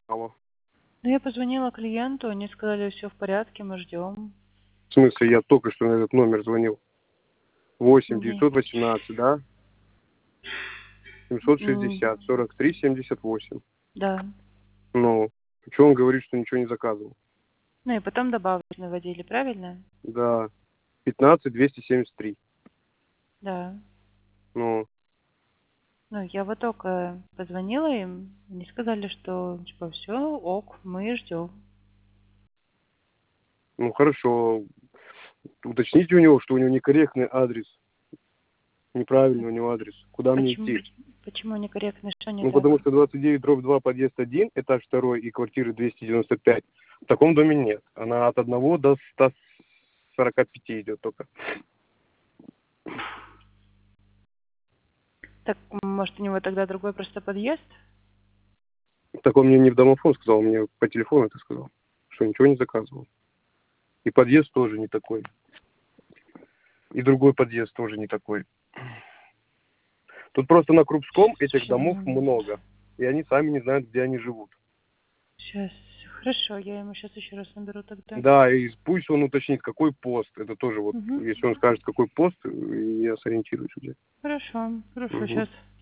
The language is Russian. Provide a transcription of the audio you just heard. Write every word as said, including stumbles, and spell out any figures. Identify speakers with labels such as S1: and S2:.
S1: Алло.
S2: Ну, я позвонила клиенту, они сказали, все в порядке, мы ждем.
S1: В смысле, я только что на этот номер звонил. восемь
S2: Не.
S1: девятьсот восемнадцать, да? семьсот
S2: М,
S1: шестьдесят сорок три семьдесят восемь.
S2: Да.
S1: Ну, что он говорит, что ничего не заказывал?
S2: Ну и потом добавочные наводили, правильно?
S1: Да. пятнадцать двести семьдесят три.
S2: Да.
S1: Ну,
S2: Ну, я вот только позвонила им, они сказали, что типа все, ок, мы ждем.
S1: ну хорошо. Уточните у него, что у него некорректный адрес. Неправильный у него адрес. Куда мне
S2: Почему,
S1: идти?
S2: почему некорректно, что не
S1: Ну,
S2: так?
S1: потому что двадцать девять дробь два, подъезд один, этаж второй и квартиры двести девяносто пять. В таком доме нет. Она от одного до ста сорока пяти идет только.
S2: Так, может, у него тогда другой просто подъезд?
S1: Так он мне не в домофон сказал, он мне по телефону это сказал, что ничего не заказывал. И подъезд тоже не такой. И другой подъезд тоже не такой. Тут просто на Крупском этих домов много. И они сами не знают, где они живут.
S2: Сейчас. Хорошо, я ему сейчас еще раз наберу тогда.
S1: Да, и пусть он уточнит, какой пост. Это тоже вот,
S2: Угу.
S1: если он скажет, какой пост, я сориентируюсь уже.
S2: Хорошо, хорошо,
S1: Угу.
S2: сейчас.